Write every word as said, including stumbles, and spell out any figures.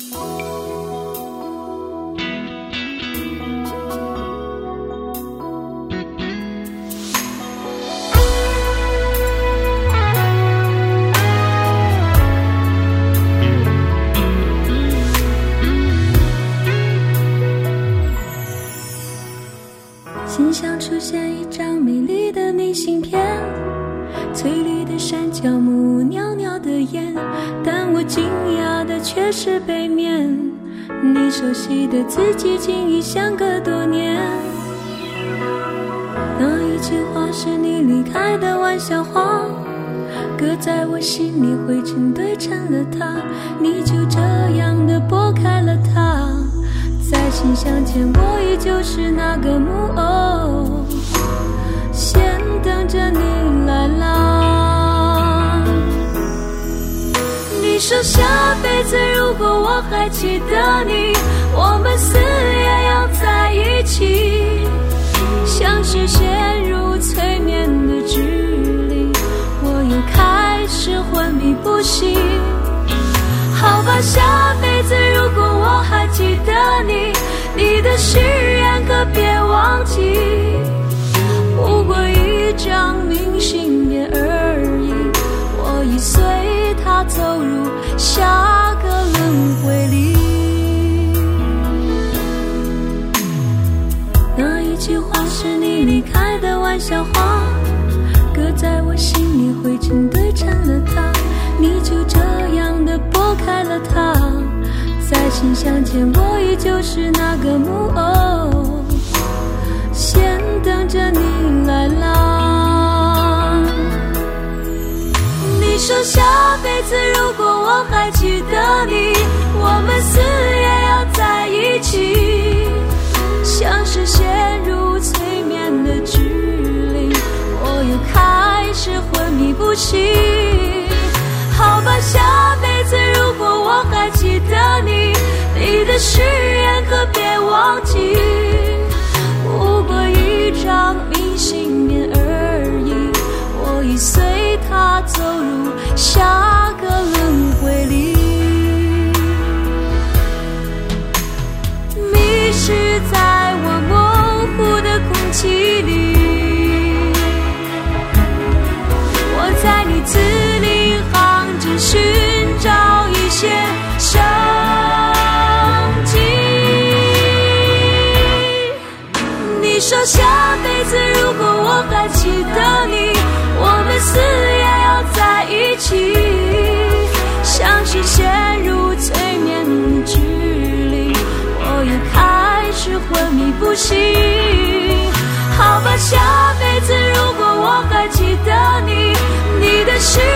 心上出现一张美丽的明信片，翠绿的山脚木，袅袅的烟，但我惊讶的却是背面，你熟悉的字迹竟已相隔多年。那一句话是你离开的玩笑话，搁在我心里灰尘堆成了塔，你就这样的拨开了它，在信箱前我依旧是那个木偶，先等着你来啦。你说下辈子如果我还记得你，我们死也要在一起，像是陷入催眠的距离，我又开始昏迷不醒。好吧，下辈子如果我还记得你，你的誓言可别忘记，不过一张明信片而已，我已随它走入下个轮回里。那一句话是你离开的玩笑话，搁在我心里灰尘堆成了塔，你就这样的拨开了它，在信箱前我依旧是那个木偶，先等着你来啦。你说下辈子如果我还记得你，我们死也要在一起，像是陷入催眠的距离，我又开始昏迷不醒。好吧，下辈子如果我还记得你，你的誓言可别忘记，不过一张明信片而已，我已随它走入下个轮回里。迷失在我模糊的空气里，我在你字里行间寻找一些生机。你说下辈子如果我还记得你，我们死也要在一起，像是陷入催眠的距离，我又开始昏迷不醒。好吧，下辈子如果我还记得你，你的誓